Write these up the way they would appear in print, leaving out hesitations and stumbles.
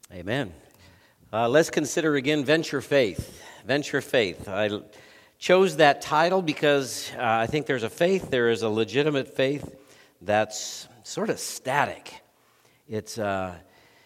Amen. Let's consider again venture faith. Venture faith. I chose that title because I think there is a legitimate faith that's sort of static. It's a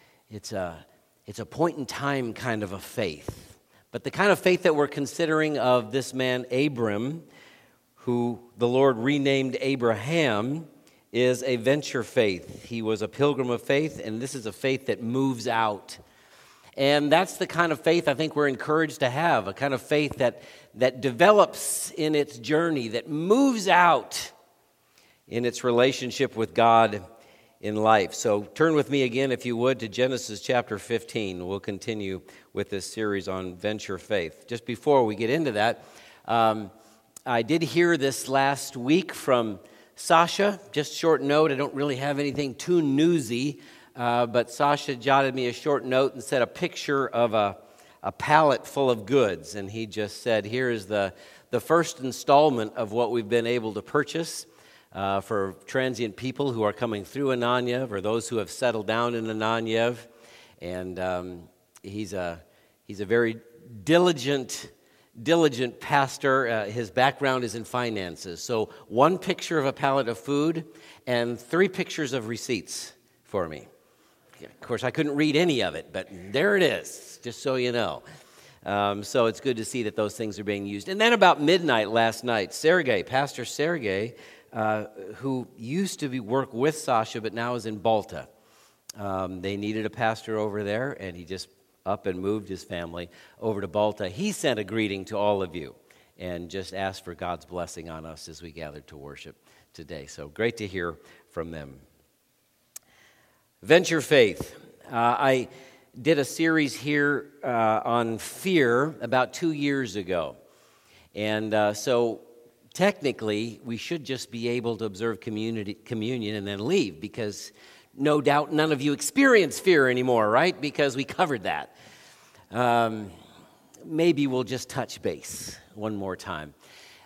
point in time kind of a faith. But the kind of faith that we're considering of this man Abram, who the Lord renamed Abraham, is a venture faith. He was a pilgrim of faith, and this is a faith that moves out. And that's the kind of faith I think we're encouraged to have, a kind of faith that develops in its journey, that moves out in its relationship with God in life. So turn with me again, if you would, to Genesis chapter 15. We'll continue with this series on venture faith. Just before we get into that, I did hear this last week from Sasha. Just short note, I don't really have anything too newsy, but Sasha jotted me a short note and said a picture of a pallet full of goods. And he just said, here is the first installment of what we've been able to purchase for transient people who are coming through Ananyev or those who have settled down in Ananyev. And he's a very diligent pastor. His background is in finances. So one picture of a pallet of food and 3 pictures of receipts for me. Of course, I couldn't read any of it, but there it is, just so you know. So it's good to see that those things are being used. And then about midnight last night, Pastor Sergey, who used to work with Sasha, but now is in Balta. They needed a pastor over there, and he just up and moved his family over to Balta. He sent a greeting to all of you and just asked for God's blessing on us as we gathered to worship today. So great to hear from them. Venture faith. I did a series here on fear about 2 years ago. And so technically, we should just be able to observe communion and then leave, because no doubt none of you experience fear anymore, right? Because we covered that. Maybe we'll just touch base one more time.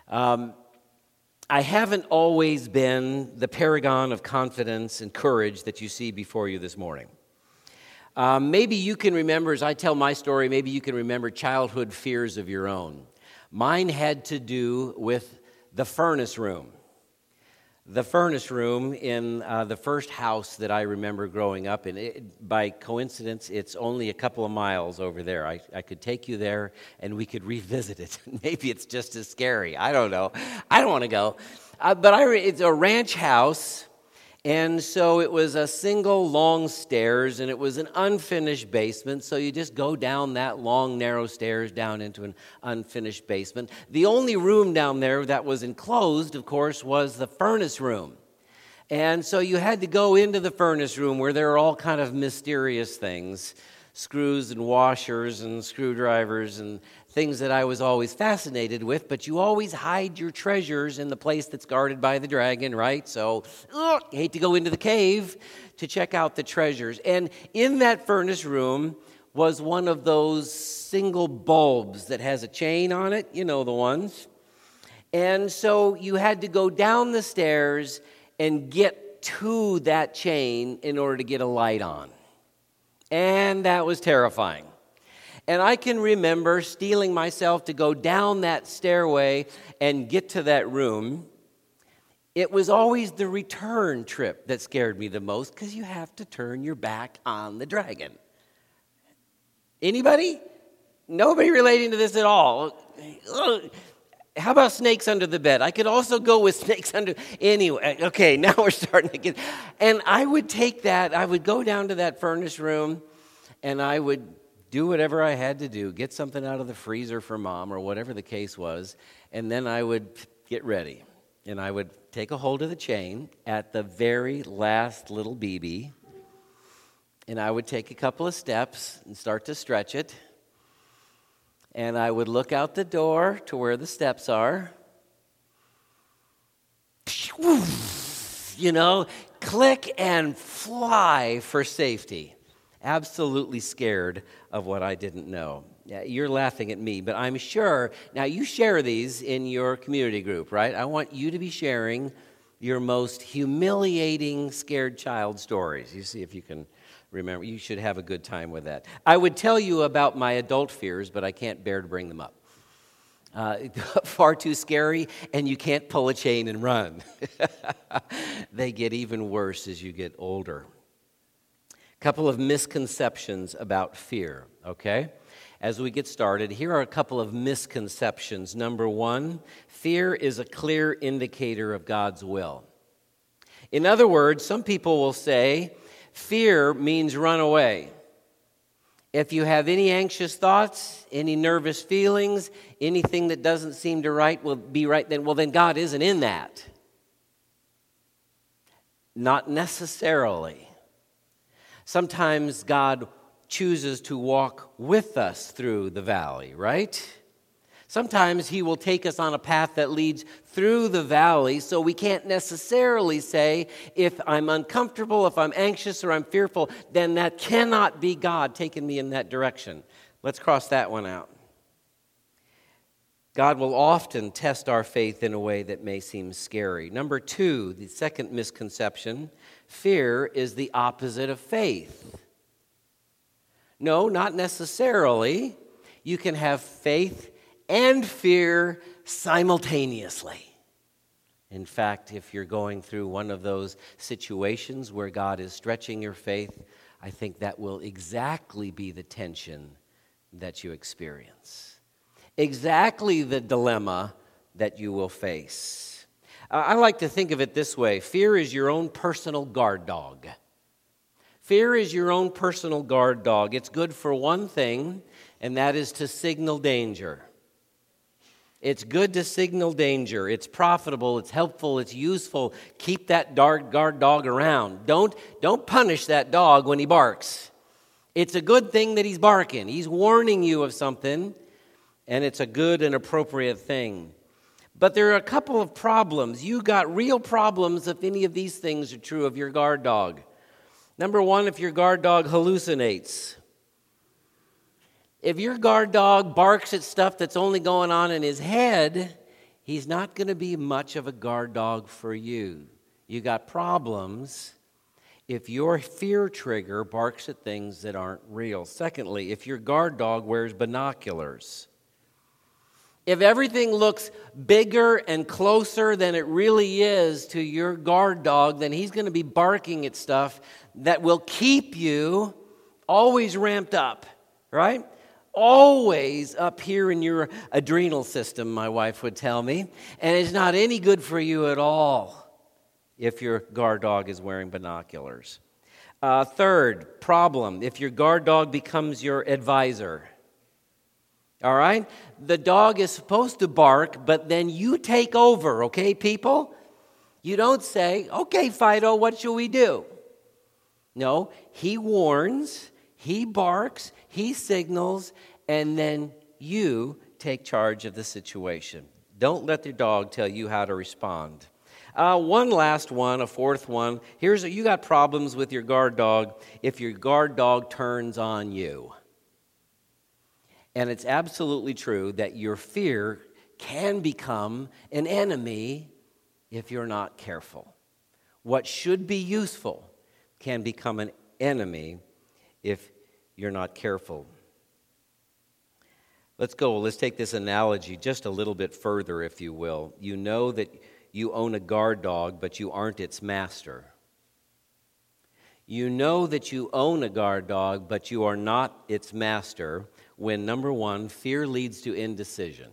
I haven't always been the paragon of confidence and courage that you see before you this morning. Maybe you can remember, as I tell my story, maybe you can remember childhood fears of your own. Mine had to do with the furnace room. The furnace room in the first house that I remember growing up in. By coincidence, it's only a couple of miles over there. I could take you there and we could revisit it. Maybe it's just as scary. I don't know. I don't want to go. It's a ranch house, and so it was a single long stairs, and it was an unfinished basement, so you just go down that long, narrow stairs down into an unfinished basement. The only room down there that was enclosed, of course, was the furnace room. And so you had to go into the furnace room where there are all kind of mysterious things, screws and washers and screwdrivers and things that I was always fascinated with, but you always hide your treasures in the place that's guarded by the dragon, right? So, you hate to go into the cave to check out the treasures. And in that furnace room was one of those single bulbs that has a chain on it, you know the ones. And so you had to go down the stairs and get to that chain in order to get a light on. And that was terrifying. And I can remember steeling myself to go down that stairway and get to that room. It was always the return trip that scared me the most, because you have to turn your back on the dragon. Anybody? Nobody relating to this at all? How about snakes under the bed? I could also go with snakes under... Anyway, okay, now we're starting to get... And I would take that, I would go down to that furnace room, and I would do whatever I had to do, get something out of the freezer for Mom or whatever the case was, and then I would get ready. And I would take a hold of the chain at the very last little BB, and I would take a couple of steps and start to stretch it. And I would look out the door to where the steps are. You know, click and fly for safety. Absolutely scared of what I didn't know. Yeah, you're laughing at me, but I'm sure, now you share these in your community group, right? I want you to be sharing your most humiliating scared child stories. You see if you can remember. You should have a good time with that. I would tell you about my adult fears, but I can't bear to bring them up. Far too scary, and you can't pull a chain and run. They get even worse as you get older. A couple of misconceptions about fear, okay? As we get started, here are a couple of misconceptions. Number one, fear is a clear indicator of God's will. In other words, some people will say, fear means run away. If you have any anxious thoughts, any nervous feelings, anything that doesn't seem to be right, then God isn't in that. Not necessarily. Sometimes God chooses to walk with us through the valley, right? Sometimes he will take us on a path that leads through the valley, so we can't necessarily say, if I'm uncomfortable, if I'm anxious, or I'm fearful, then that cannot be God taking me in that direction. Let's cross that one out. God will often test our faith in a way that may seem scary. Number two, the second misconception, fear is the opposite of faith. No, not necessarily. You can have faith and fear simultaneously. In fact, if you're going through one of those situations where God is stretching your faith, I think that will exactly be the tension that you experience. Exactly the dilemma that you will face. I like to think of it this way. Fear is your own personal guard dog. Fear is your own personal guard dog. It's good for one thing, and that is to signal danger. It's good to signal danger. It's profitable, it's helpful, it's useful. Keep that guard dog around. Don't punish that dog when he barks. It's a good thing that he's barking. He's warning you of something, and it's a good and appropriate thing. But there are a couple of problems. You got real problems if any of these things are true of your guard dog. Number one, if your guard dog hallucinates. If your guard dog barks at stuff that's only going on in his head, he's not going to be much of a guard dog for you. You got problems if your fear trigger barks at things that aren't real. Secondly, if your guard dog wears binoculars. If everything looks bigger and closer than it really is to your guard dog, then he's going to be barking at stuff that will keep you always ramped up, right? Always up here in your adrenal system, my wife would tell me. And it's not any good for you at all if your guard dog is wearing binoculars. Third problem, if your guard dog becomes your advisor. All right? The dog is supposed to bark, but then you take over, okay, people? You don't say, okay, Fido, what shall we do? No, he warns, he barks, he signals, and then you take charge of the situation. Don't let the dog tell you how to respond. One last one, a fourth one. You got problems with your guard dog if your guard dog turns on you. And it's absolutely true that your fear can become an enemy if you're not careful. What should be useful can become an enemy if you're not careful. Let's take this analogy just a little bit further, if you will. You know that you own a guard dog, but you aren't its master. You know that you own a guard dog, but you are not its master when, number one, fear leads to indecision.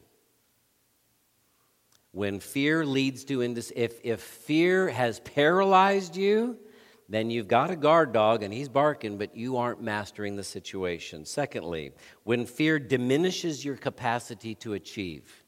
When fear leads to indecision, if fear has paralyzed you, then you've got a guard dog and he's barking, but you aren't mastering the situation. Secondly, when fear diminishes your capacity to achieve.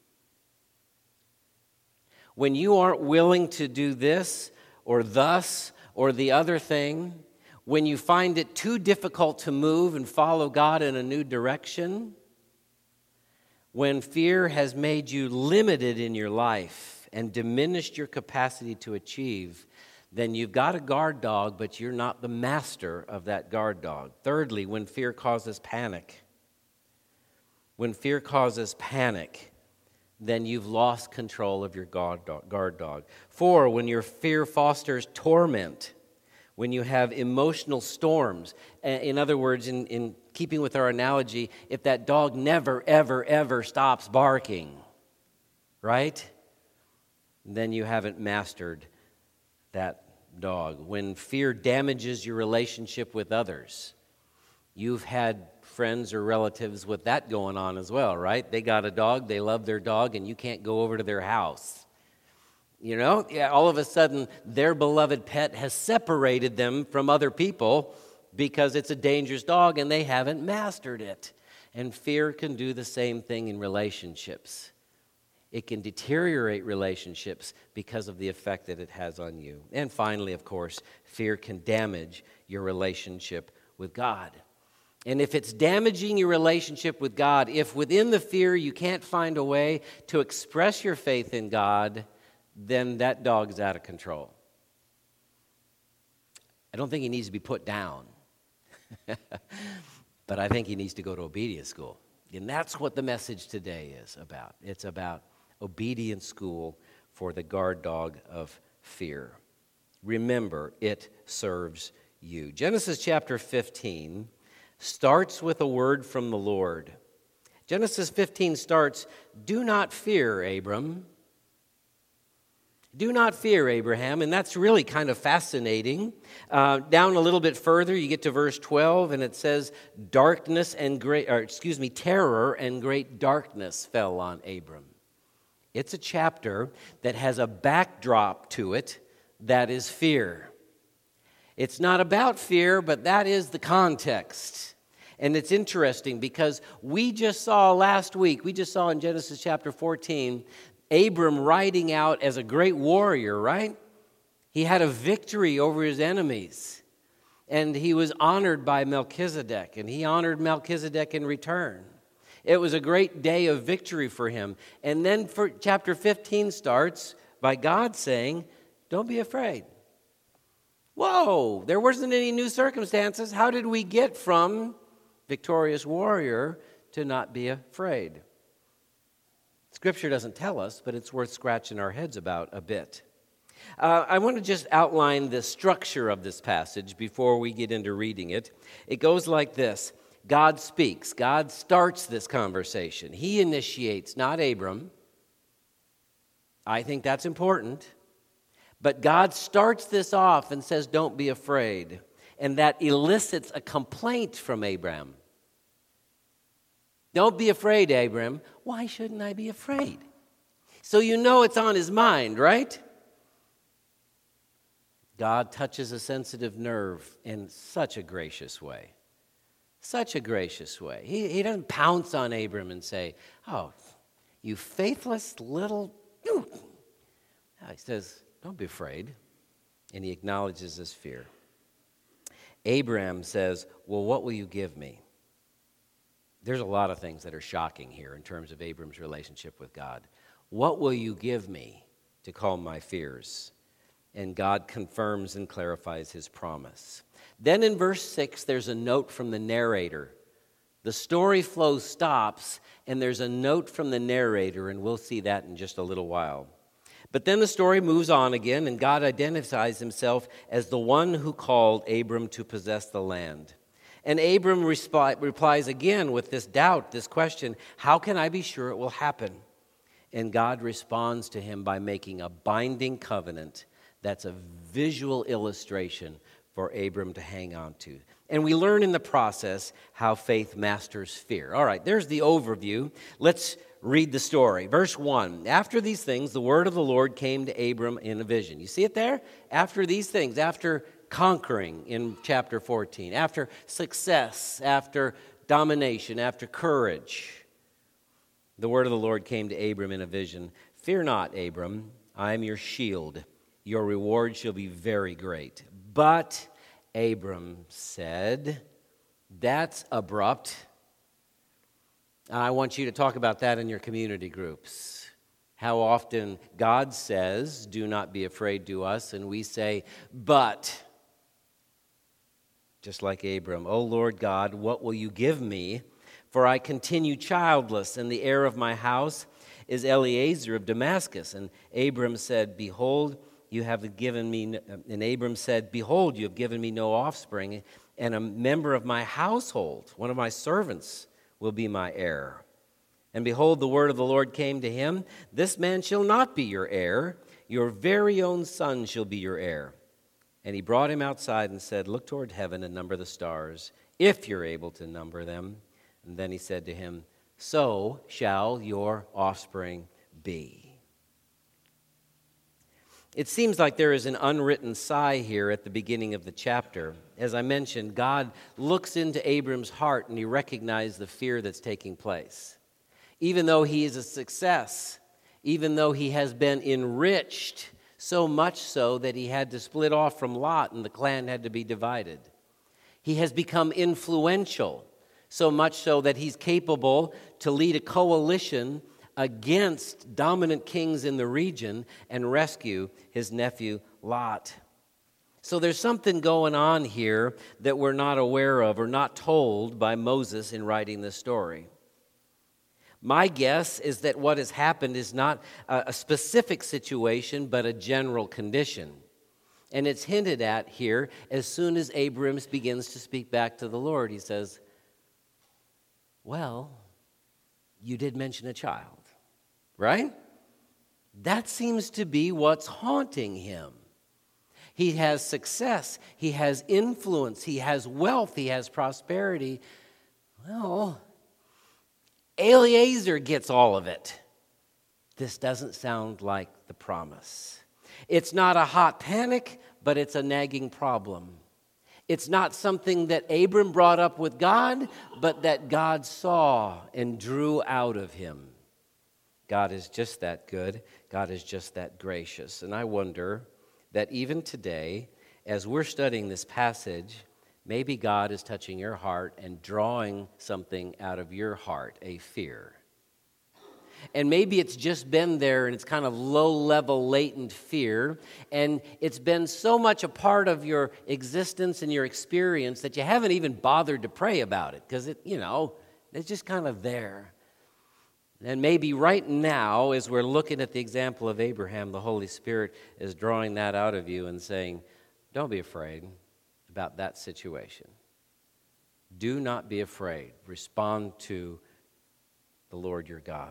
When you aren't willing to do this or thus or the other thing, when you find it too difficult to move and follow God in a new direction, when fear has made you limited in your life and diminished your capacity to achieve, then you've got a guard dog, but you're not the master of that guard dog. Thirdly, when fear causes panic. When fear causes panic, then you've lost control of your guard dog. 4, when your fear fosters torment, when you have emotional storms. In other words, in keeping with our analogy, if that dog never, ever, ever stops barking, right? Then you haven't mastered that dog. When fear damages your relationship with others, you've had friends or relatives with that going on as well, right? They got a dog, they love their dog, and you can't go over to their house. All of a sudden, their beloved pet has separated them from other people because it's a dangerous dog and they haven't mastered it. And fear can do the same thing in relationships. It can deteriorate relationships because of the effect that it has on you. And finally, of course, fear can damage your relationship with God. And if it's damaging your relationship with God, if within the fear you can't find a way to express your faith in God, then that dog's out of control. I don't think he needs to be put down, but I think he needs to go to obedience school. And that's what the message today is about. It's about obedience school for the guard dog of fear. Remember, it serves you. Genesis chapter 15 starts with a word from the Lord. Genesis 15 starts, "Do not fear, Abram." Do not fear, Abraham, and that's really kind of fascinating. Down a little bit further, you get to verse 12, and it says, terror and great darkness fell on Abram. It's a chapter that has a backdrop to it that is fear. It's not about fear, but that is the context. And it's interesting because we just saw in Genesis chapter 14, Abram riding out as a great warrior, right? He had a victory over his enemies. And he was honored by Melchizedek, and he honored Melchizedek in return. It was a great day of victory for him. And then chapter 15 starts by God saying, don't be afraid. Whoa, there wasn't any new circumstances. How did we get from victorious warrior to not be afraid? Scripture doesn't tell us, but it's worth scratching our heads about a bit. I want to just outline the structure of this passage before we get into reading it. It goes like this. God speaks. God starts this conversation. He initiates, not Abram. I think that's important. But God starts this off and says, don't be afraid. And that elicits a complaint from Abram. Don't be afraid, Abram. Why shouldn't I be afraid? So you know it's on his mind, right? God touches a sensitive nerve in such a gracious way. Such a gracious way. He doesn't pounce on Abram and say, oh, you faithless little... No, he says, don't be afraid. And he acknowledges his fear. Abram says, well, what will you give me? There's a lot of things that are shocking here in terms of Abram's relationship with God. What will you give me to calm my fears? And God confirms and clarifies his promise. Then in verse 6, there's a note from the narrator. The story flow stops, and there's a note from the narrator, and we'll see that in just a little while. But then the story moves on again, and God identifies himself as the one who called Abram to possess the land. And Abram replies again with this doubt, this question, how can I be sure it will happen? And God responds to him by making a binding covenant that's a visual illustration for Abram to hang on to. And we learn in the process how faith masters fear. All right, there's the overview. Let's read the story. Verse 1, after these things, the word of the Lord came to Abram in a vision. You see it there? After these things, after conquering in chapter 14, after success, after domination, after courage, the word of the Lord came to Abram in a vision. Fear not, Abram, I am your shield. Your reward shall be very great. But Abram said, that's abrupt. I want you to talk about that in your community groups. How often God says, do not be afraid to us, and we say, but, just like Abram, O Lord God, what will you give me? For I continue childless, and the heir of my house is Eliezer of Damascus. And Abram said, Behold, you have given me, and Abram said, Behold, you have given me no offspring, and a member of my household, one of my servants, will be my heir. And behold, the word of the Lord came to him, This man shall not be your heir, your very own son shall be your heir. And he brought him outside and said, Look toward heaven and number the stars, if you're able to number them. And then he said to him, So shall your offspring be. It seems like there is an unwritten sigh here at the beginning of the chapter. As I mentioned, God looks into Abram's heart and he recognizes the fear that's taking place. Even though he is a success, even though he has been enriched, so much so that he had to split off from Lot and the clan had to be divided. He has become influential, so much so that he's capable to lead a coalition against dominant kings in the region and rescue his nephew Lot. So there's something going on here that we're not aware of or not told by Moses in writing this story. My guess is that what has happened is not a specific situation, but a general condition. And it's hinted at here as soon as Abram begins to speak back to the Lord. He says, Well, you did mention a child, right? That seems to be what's haunting him. He has success, he has influence, he has wealth, he has prosperity. Well, Eliezer gets all of it. This doesn't sound like the promise. It's not a hot panic, but it's a nagging problem. It's not something that Abram brought up with God, but that God saw and drew out of him. God is just that good. God is just that gracious. And I wonder that even today, as we're studying this passage, maybe God is touching your heart and drawing something out of your heart, a fear. And maybe it's just been there and it's kind of low-level latent fear, and it's been so much a part of your existence and your experience that you haven't even bothered to pray about it because it's just kind of there. And maybe right now, as we're looking at the example of Abraham, the Holy Spirit is drawing that out of you and saying, don't be afraid about that situation. Do not be afraid. Respond to the Lord your God.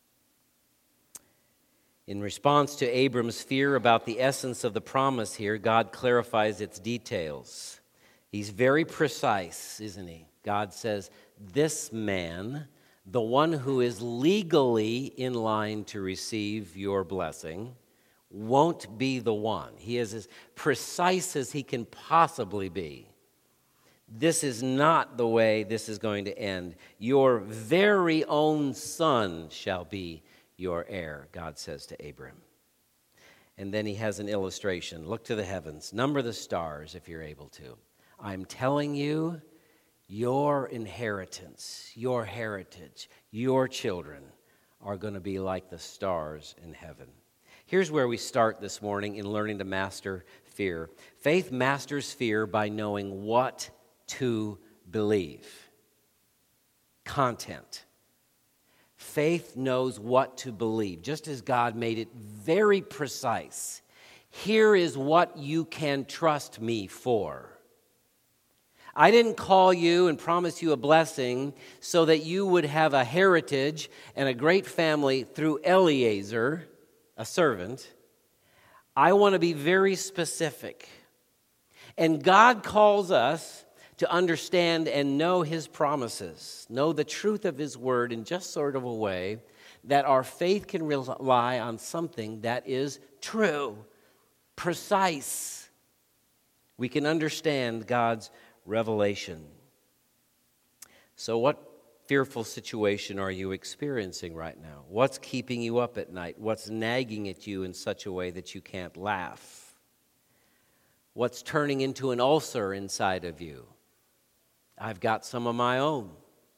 In response to Abram's fear about the essence of the promise here, God clarifies its details. He's very precise, isn't he? God says, this man, the one who is legally in line to receive your blessing, won't be the one. He is as precise as he can possibly be. This is not the way this is going to end. Your very own son shall be your heir, God says to Abram. And then he has an illustration. Look to the heavens. Number the stars if you're able to. I'm telling you, your inheritance, your heritage, your children are going to be like the stars in heaven. Here's where we start this morning in learning to master fear. Faith masters fear by knowing what to believe. Content. Faith knows what to believe, just as God made it very precise. Here is what you can trust me for. I didn't call you and promise you a blessing so that you would have a heritage and a great family through Eliezer, a servant. I want to be very specific. And God calls us to understand and know his promises, know the truth of his word in just sort of a way that our faith can rely on something that is true, precise. We can understand God's revelation. So what fearful situation are you experiencing right now? What's keeping you up at night? What's nagging at you in such a way that you can't laugh? What's turning into an ulcer inside of you? I've got some of my own.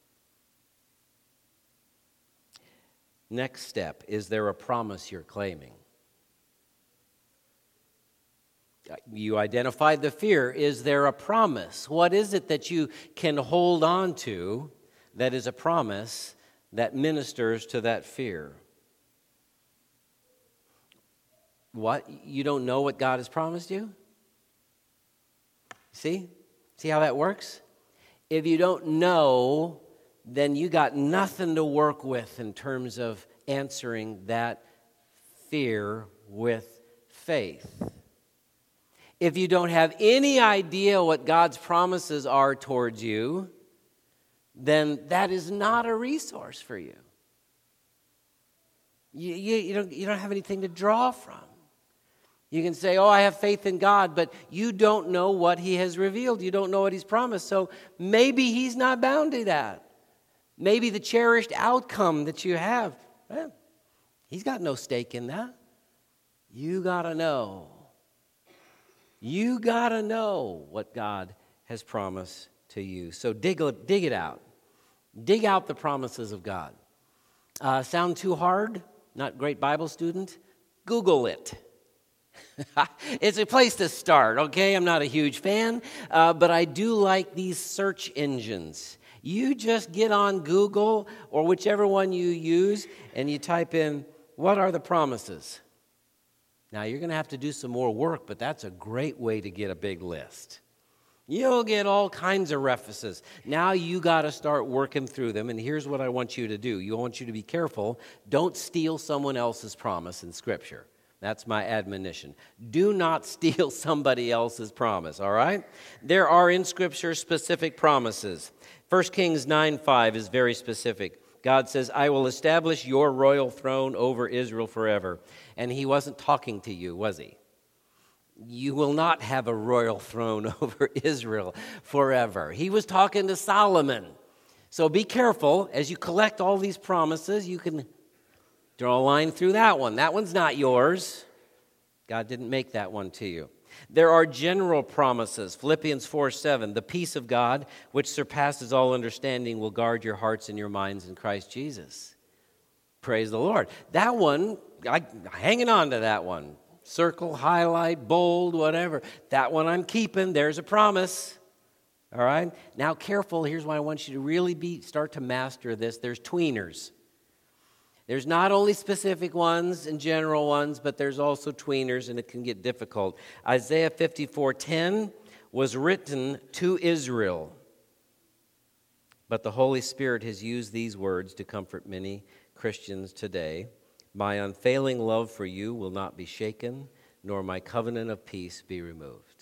Next step, is there a promise you're claiming? You identified the fear. Is there a promise? What is it that you can hold on to that is a promise that ministers to that fear? What? You don't know what God has promised you? See? See how that works? If you don't know, then you got nothing to work with in terms of answering that fear with faith. If you don't have any idea what God's promises are towards you, then that is not a resource for you. You don't have anything to draw from. You can say, oh, I have faith in God, but you don't know what He has revealed. You don't know what He's promised. So maybe He's not bound to that. Maybe the cherished outcome that you have, well, He's got no stake in that. You got to know. You got to know what God has promised to you. So dig it out. Dig out the promises of God. Sound too hard? Not great Bible student? Google it. It's a place to start, okay? I'm not a huge fan, but I do like these search engines. You just get on Google or whichever one you use, and you type in, what are the promises? Now, you're going to have to do some more work, but that's a great way to get a big list. You'll get all kinds of references. Now you got to start working through them, and here's what I want you to do. I want you to be careful. Don't steal someone else's promise in Scripture. That's my admonition. Do not steal somebody else's promise, all right? There are in Scripture specific promises. 1 Kings 9:5 is very specific. God says, I will establish your royal throne over Israel forever. And He wasn't talking to you, was He? You will not have a royal throne over Israel forever. He was talking to Solomon. So be careful. As you collect all these promises, you can draw a line through that one. That one's not yours. God didn't make that one to you. There are general promises. Philippians 4:7, the peace of God, which surpasses all understanding, will guard your hearts and your minds in Christ Jesus. Praise the Lord. That one, I'm hanging on to that one. Circle, highlight, bold, whatever. That one I'm keeping. There's a promise. All right? Now, careful. Here's why I want you to really start to master this. There's tweeners. There's not only specific ones and general ones, but there's also tweeners, and it can get difficult. Isaiah 54:10 was written to Israel, but the Holy Spirit has used these words to comfort many Christians today. My unfailing love for you will not be shaken, nor my covenant of peace be removed.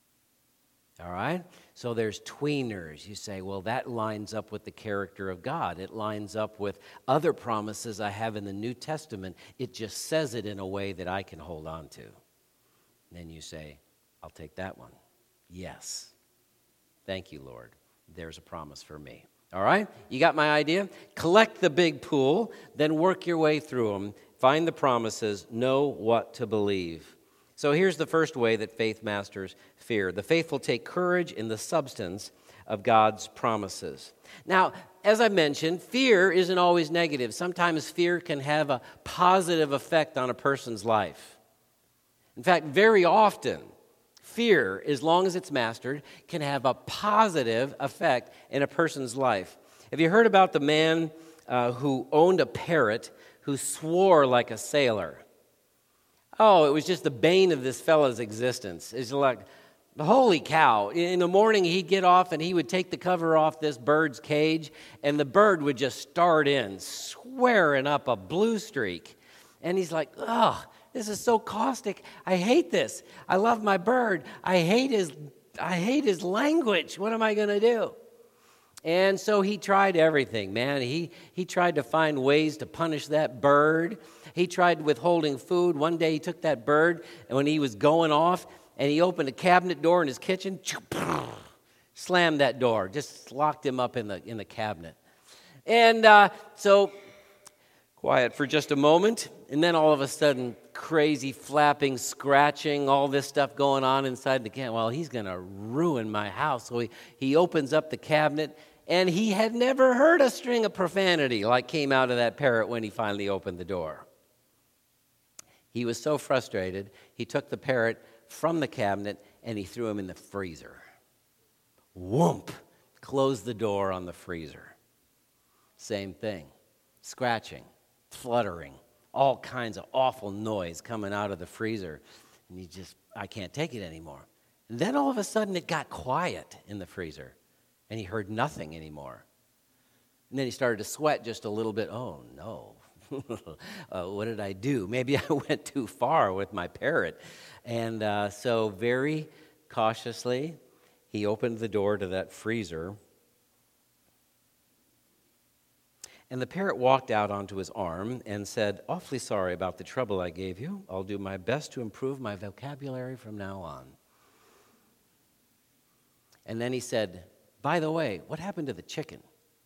All right? So there's tweeners. You say, well, that lines up with the character of God. It lines up with other promises I have in the New Testament. It just says it in a way that I can hold on to. And then you say, I'll take that one. Yes. Thank you, Lord. There's a promise for me. All right? You got my idea? Collect the big pool, then work your way through them. Find the promises. Know what to believe. So here's the first way that faith masters fear. The faithful take courage in the substance of God's promises. Now, as I mentioned, fear isn't always negative. Sometimes fear can have a positive effect on a person's life. In fact, very often, fear, as long as it's mastered, can have a positive effect in a person's life. Have you heard about the man who owned a parrot who swore like a sailor? Oh, it was just the bane of this fellow's existence. It's like, holy cow. In the morning, he'd get off and he would take the cover off this bird's cage, and the bird would just start in, swearing up a blue streak. And he's like, oh, this is so caustic. I hate this. I love my bird. I hate his language. What am I going to do? And so he tried everything, man. He tried to find ways to punish that bird. He tried withholding food. One day he took that bird, and when he was going off, and he opened a cabinet door in his kitchen, slammed that door, just locked him up in the cabinet. And so, quiet for just a moment, and then all of a sudden, crazy flapping, scratching, all this stuff going on inside the cabinet. Well, he's going to ruin my house. So he opens up the cabinet, and he had never heard a string of profanity like came out of that parrot when he finally opened the door. He was so frustrated, he took the parrot from the cabinet and he threw him in the freezer. Whoomp! Closed the door on the freezer. Same thing. Scratching, fluttering, all kinds of awful noise coming out of the freezer. And I can't take it anymore. And then all of a sudden it got quiet in the freezer, and he heard nothing anymore. And then he started to sweat just a little bit. Oh, no. What did I do? Maybe I went too far with my parrot. And so very cautiously, he opened the door to that freezer. And the parrot walked out onto his arm and said, "Awfully sorry about the trouble I gave you. I'll do my best to improve my vocabulary from now on." And then he said, "By the way, what happened to the chicken?"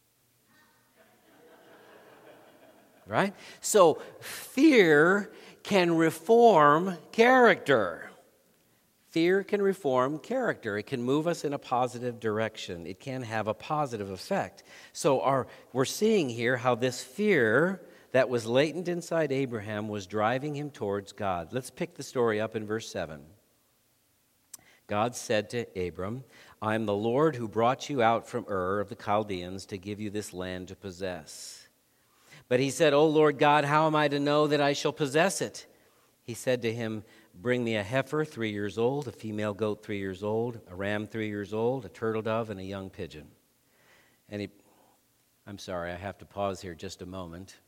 Right? So fear can reform character. Fear can reform character. It can move us in a positive direction. It can have a positive effect. So we're seeing here how this fear that was latent inside Abraham was driving him towards God. Let's pick the story up in verse 7. God said to Abram, "I am the Lord who brought you out from Ur of the Chaldeans to give you this land to possess." But he said, "O Lord God, how am I to know that I shall possess it?" He said to him, "Bring me a heifer 3 years old, a female goat 3 years old, a ram 3 years old, a turtle dove, and a young pigeon." And I'm sorry, I have to pause here just a moment.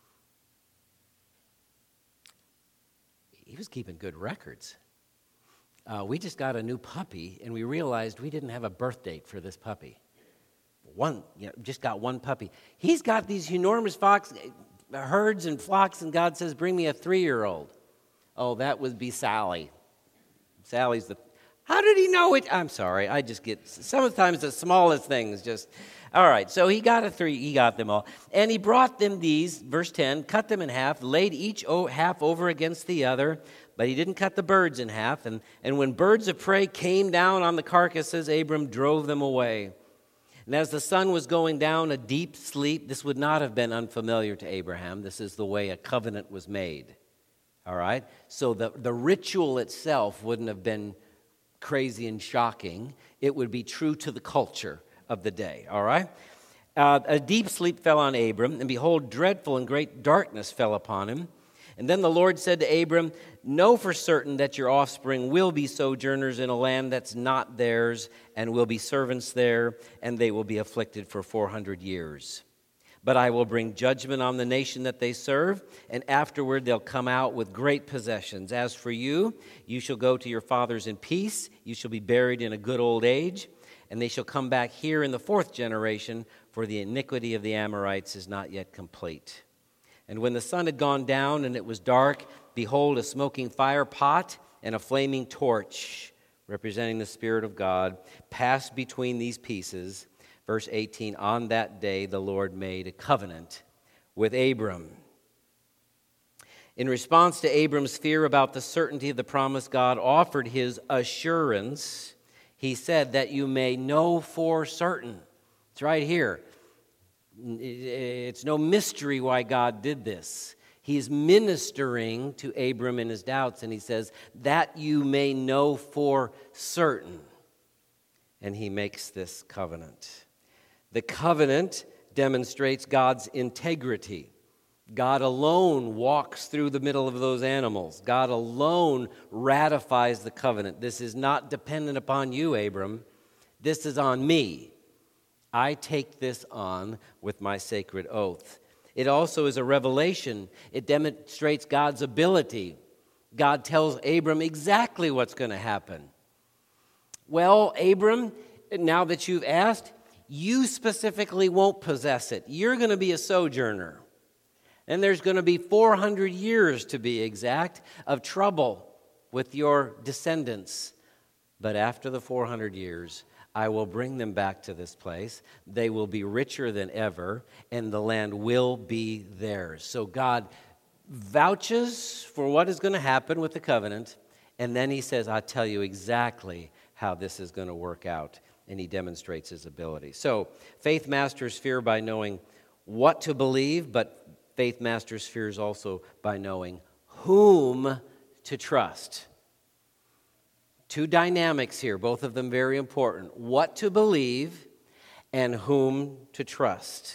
He was keeping good records. We just got a new puppy, and we realized we didn't have a birth date for this puppy. Just got one puppy. He's got these enormous herds and flocks, and God says, "Bring me a 3-year-old. Oh, that would be Sally. Sally's how did he know it? I'm sorry, I just get, sometimes the smallest things just, all right. So he got them all. And he brought them these, verse 10, cut them in half, laid each half over against the other, but he didn't cut the birds in half. And when birds of prey came down on the carcasses, Abram drove them away. And as the sun was going down, a deep sleep, this would not have been unfamiliar to Abraham. This is the way a covenant was made. All right? So the ritual itself wouldn't have been crazy and shocking. It would be true to the culture of the day. All right? A deep sleep fell on Abram, and behold, dreadful and great darkness fell upon him. And then the Lord said to Abram, "Know for certain that your offspring will be sojourners in a land that's not theirs, and will be servants there, and they will be afflicted for 400 years. But I will bring judgment on the nation that they serve, and afterward they'll come out with great possessions. As for you, you shall go to your fathers in peace. You shall be buried in a good old age, and they shall come back here in the 4th generation, for the iniquity of the Amorites is not yet complete." And when the sun had gone down and it was dark, behold, a smoking fire pot and a flaming torch, representing the Spirit of God, passed between these pieces. Verse 18, on that day the Lord made a covenant with Abram. In response to Abram's fear about the certainty of the promise, God offered his assurance. He said that you may know for certain. It's right here. It's no mystery why God did this. He's ministering to Abram in his doubts, and he says, that you may know for certain. And he makes this covenant. The covenant demonstrates God's integrity. God alone walks through the middle of those animals. God alone ratifies the covenant. This is not dependent upon you, Abram. This is on me. I take this on with my sacred oath. It also is a revelation. It demonstrates God's ability. God tells Abram exactly what's going to happen. Well, Abram, now that you've asked, you specifically won't possess it. You're going to be a sojourner. And there's going to be 400 years, to be exact, of trouble with your descendants. But after the 400 years, I will bring them back to this place. They will be richer than ever, and the land will be theirs. So God vouches for what is going to happen with the covenant, and then he says, I'll tell you exactly how this is going to work out, and he demonstrates his ability. So faith masters fear by knowing what to believe, but faith masters fears also by knowing whom to trust. Two dynamics here, both of them very important. What to believe and whom to trust.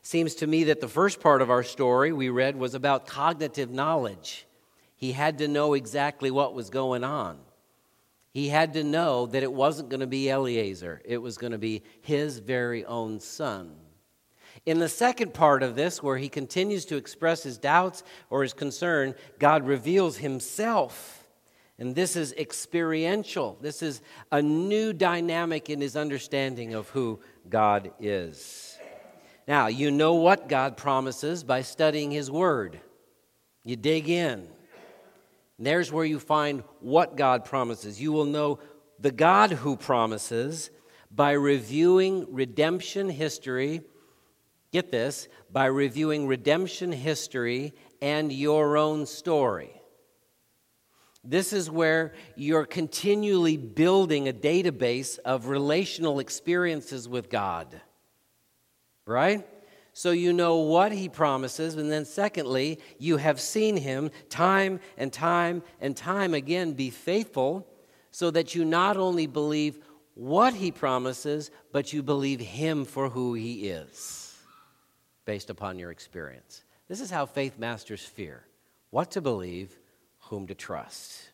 Seems to me that the first part of our story we read was about cognitive knowledge. He had to know exactly what was going on. He had to know that it wasn't going to be Eliezer. It was going to be his very own son. In the second part of this, where he continues to express his doubts or his concern, God reveals himself. And this is experiential. This is a new dynamic in his understanding of who God is. Now, you know what God promises by studying his word. You dig in. And there's where you find what God promises. You will know the God who promises by reviewing redemption history. Get this, by reviewing redemption history and your own story. This is where you're continually building a database of relational experiences with God. Right? So you know what he promises, and then secondly, you have seen him time and time and time again be faithful, so that you not only believe what he promises, but you believe him for who he is, based upon your experience. This is how faith masters fear. What to believe, whom to trust.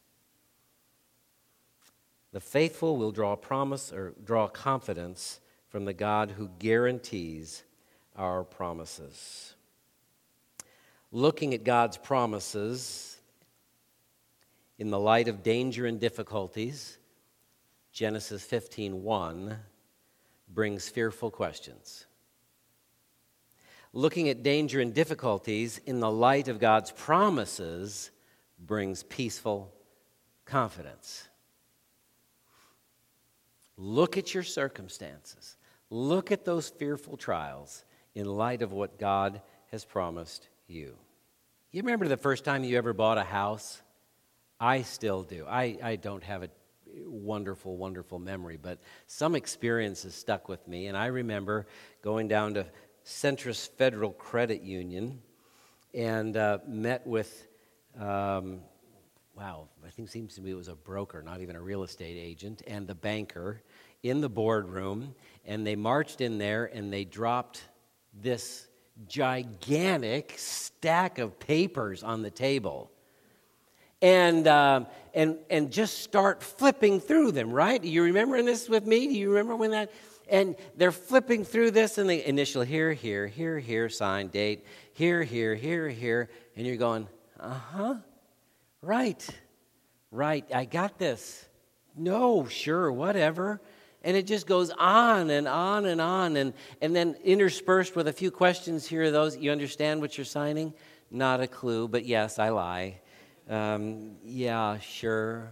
The faithful will draw promise or draw confidence from the God who guarantees our promises. Looking at God's promises in the light of danger and difficulties, Genesis 15:1 brings fearful questions. Looking at danger and difficulties in the light of God's promises brings peaceful confidence. Look at your circumstances. Look at those fearful trials in light of what God has promised you. You remember the first time you ever bought a house? I still do. I don't have a wonderful, wonderful memory, but some experiences stuck with me. And I remember going down to Centris Federal Credit Union and met with, I think it seems to me it was a broker, not even a real estate agent, and the banker in the boardroom. And they marched in there and they dropped this gigantic stack of papers on the table. And just start flipping through them, right? You remembering this with me? Do you remember when that? And they're flipping through this, and the initial here, sign, date, here, and you're going, right, I got this. No, sure, whatever. And it just goes on and on and on, and then interspersed with a few questions here are those, you understand what you're signing? Not a clue, but yes, I lie. Yeah, sure.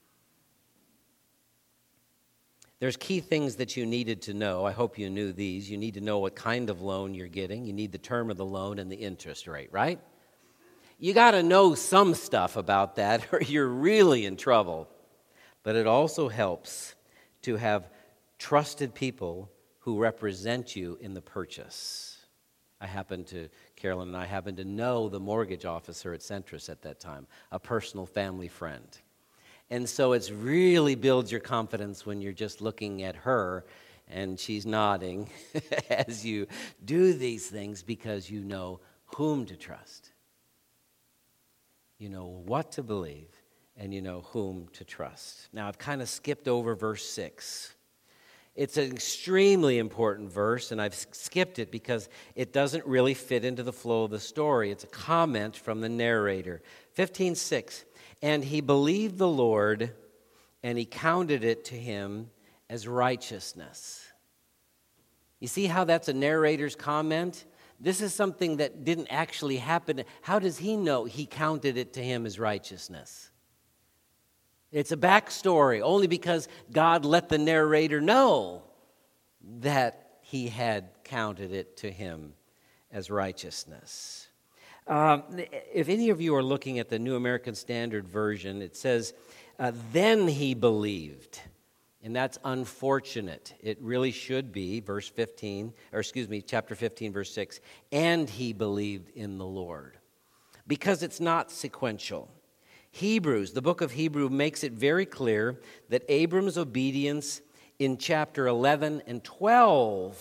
There's key things that you needed to know. I hope you knew these. You need to know what kind of loan you're getting. You need the term of the loan and the interest rate, right? You got to know some stuff about that or you're really in trouble. But it also helps to have trusted people who represent you in the purchase. Carolyn and I happen to know the mortgage officer at Centris at that time, a personal family friend. And so it really builds your confidence when you're just looking at her and she's nodding as you do these things because you know whom to trust. You know what to believe and you know whom to trust. Now, I've kind of skipped over verse 6. It's an extremely important verse, and I've skipped it because it doesn't really fit into the flow of the story. It's a comment from the narrator. 15:6, and he believed the Lord, and he counted it to him as righteousness. You see how that's a narrator's comment? This is something that didn't actually happen. How does he know he counted it to him as righteousness? It's a backstory, only because God let the narrator know that he had counted it to him as righteousness. If any of you are looking at the New American Standard Version, it says, then he believed. And that's unfortunate. It really should be chapter 15, verse 6. And he believed in the Lord. Because it's not sequential. Hebrews, the book of Hebrew makes it very clear that Abram's obedience in chapter 11 and 12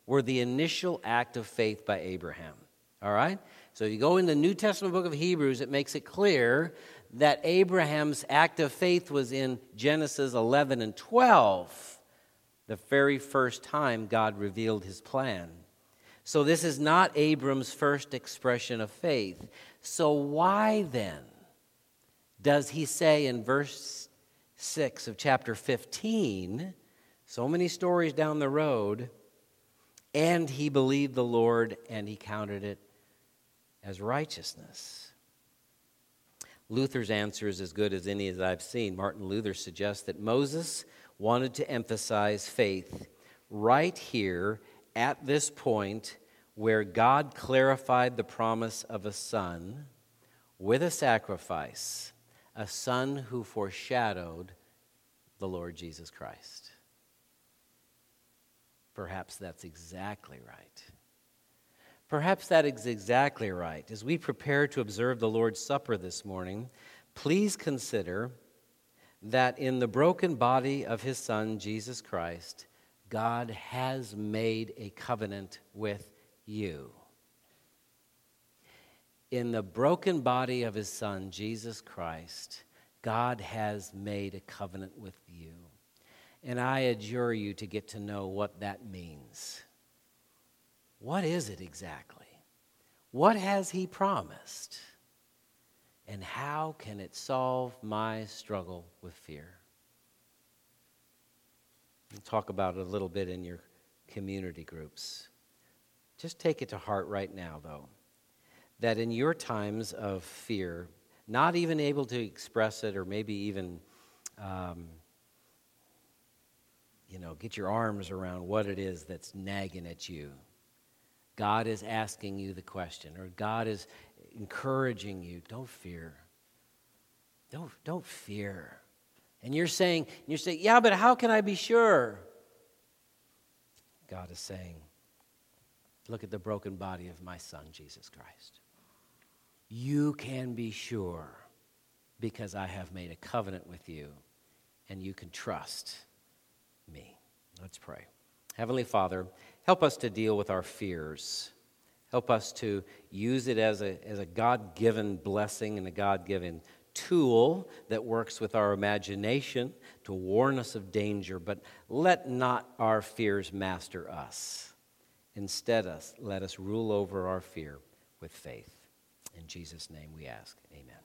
were the initial act of faith by Abraham. All right? So you go in the New Testament book of Hebrews, it makes it clear that Abraham's act of faith was in Genesis 11 and 12, the very first time God revealed his plan. So this is not Abram's first expression of faith. So why then does he say in verse 6 of chapter 15, so many stories down the road, and he believed the Lord and he counted it as righteousness? Luther's answer is as good as any as I've seen. Martin Luther suggests that Moses wanted to emphasize faith right here at this point where God clarified the promise of a son with a sacrifice, a son who foreshadowed the Lord Jesus Christ. Perhaps that's exactly right. Perhaps that is exactly right. As we prepare to observe the Lord's Supper this morning, please consider that in the broken body of his Son, Jesus Christ, God has made a covenant with you. In the broken body of his Son, Jesus Christ, God has made a covenant with you. And I adjure you to get to know what that means. What is it exactly? What has he promised? And how can it solve my struggle with fear? We'll talk about it a little bit in your community groups. Just take it to heart right now, though, that in your times of fear, not even able to express it or maybe even get your arms around what it is that's nagging at you, God is asking you the question, or God is encouraging you, don't fear. Don't fear. And you're saying, yeah, but how can I be sure? God is saying, look at the broken body of my Son, Jesus Christ. You can be sure because I have made a covenant with you, and you can trust me. Let's pray. Heavenly Father, help us to deal with our fears. Help us to use it as a God-given blessing and a God-given tool that works with our imagination to warn us of danger, but let not our fears master us. Instead, let us rule over our fear with faith. In Jesus' name we ask, amen.